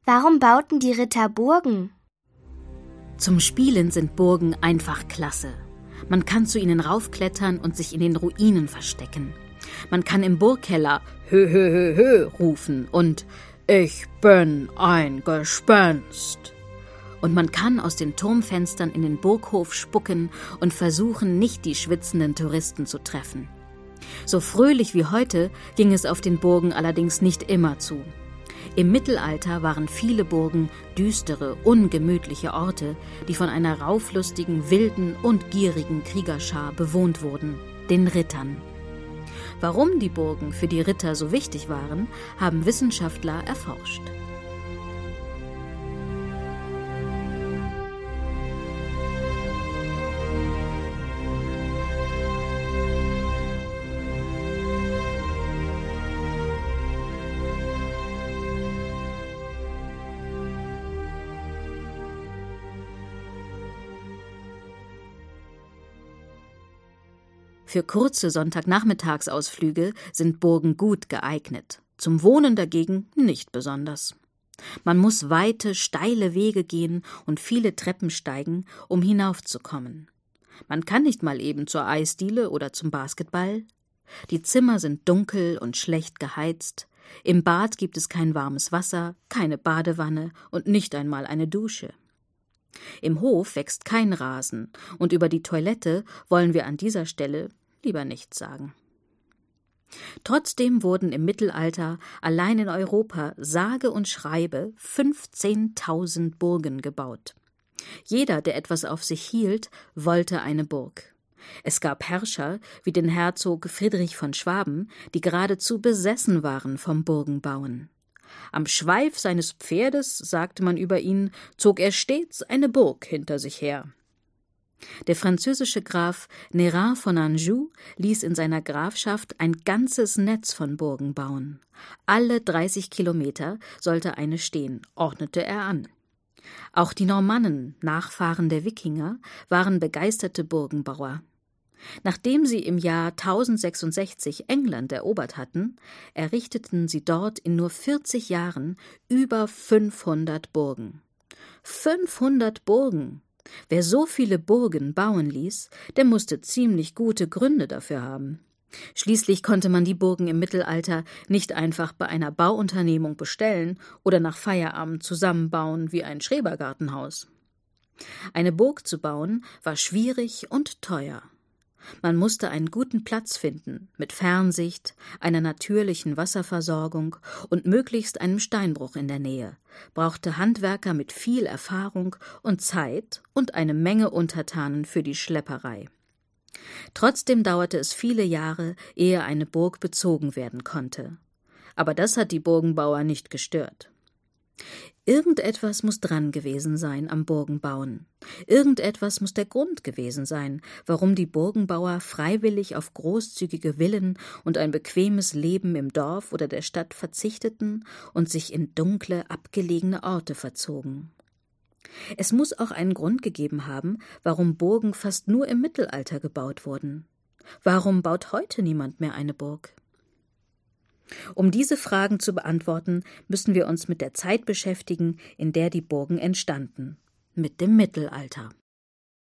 Warum bauten die Ritter Burgen? Zum Spielen sind Burgen einfach klasse. Man kann zu ihnen raufklettern und sich in den Ruinen verstecken. Man kann im Burgkeller »Hö, hö, hö, hö« rufen und »Ich bin ein Gespenst«. Und man kann aus den Turmfenstern in den Burghof spucken und versuchen, nicht die schwitzenden Touristen zu treffen. So fröhlich wie heute ging es auf den Burgen allerdings nicht immer zu. Im Mittelalter waren viele Burgen düstere, ungemütliche Orte, die von einer rauflustigen, wilden und gierigen Kriegerschar bewohnt wurden, den Rittern. Warum die Burgen für die Ritter so wichtig waren, haben Wissenschaftler erforscht. Für kurze Sonntagnachmittagsausflüge sind Burgen gut geeignet, zum Wohnen dagegen nicht besonders. Man muss weite, steile Wege gehen und viele Treppen steigen, um hinaufzukommen. Man kann nicht mal eben zur Eisdiele oder zum Basketball. Die Zimmer sind dunkel und schlecht geheizt. Im Bad gibt es kein warmes Wasser, keine Badewanne und nicht einmal eine Dusche. Im Hof wächst kein Rasen und über die Toilette wollen wir an dieser Stelle lieber nichts sagen. Trotzdem wurden im Mittelalter allein in Europa sage und schreibe 15.000 Burgen gebaut. Jeder, der etwas auf sich hielt, wollte eine Burg. Es gab Herrscher wie den Herzog Friedrich von Schwaben, die geradezu besessen waren vom Burgenbauen. Am Schweif seines Pferdes, sagte man über ihn, zog er stets eine Burg hinter sich her. Der französische Graf Nérin von Anjou ließ in seiner Grafschaft ein ganzes Netz von Burgen bauen. Alle 30 Kilometer sollte eine stehen, ordnete er an. Auch die Normannen, Nachfahren der Wikinger, waren begeisterte Burgenbauer. Nachdem sie im Jahr 1066 England erobert hatten, errichteten sie dort in nur 40 Jahren über 500 Burgen. 500 Burgen! Wer so viele Burgen bauen ließ, der musste ziemlich gute Gründe dafür haben. Schließlich konnte man die Burgen im Mittelalter nicht einfach bei einer Bauunternehmung bestellen oder nach Feierabend zusammenbauen wie ein Schrebergartenhaus. Eine Burg zu bauen war schwierig und teuer. Man musste einen guten Platz finden, mit Fernsicht, einer natürlichen Wasserversorgung und möglichst einem Steinbruch in der Nähe, brauchte Handwerker mit viel Erfahrung und Zeit und eine Menge Untertanen für die Schlepperei. Trotzdem dauerte es viele Jahre, ehe eine Burg bezogen werden konnte. Aber das hat die Burgenbauer nicht gestört. Irgendetwas muss dran gewesen sein am Burgenbauen. Irgendetwas muss der Grund gewesen sein, warum die Burgenbauer freiwillig auf großzügige Villen und ein bequemes Leben im Dorf oder der Stadt verzichteten und sich in dunkle, abgelegene Orte verzogen. Es muss auch einen Grund gegeben haben, warum Burgen fast nur im Mittelalter gebaut wurden. Warum baut heute niemand mehr eine Burg? Um diese Fragen zu beantworten, müssen wir uns mit der Zeit beschäftigen, in der die Burgen entstanden, mit dem Mittelalter.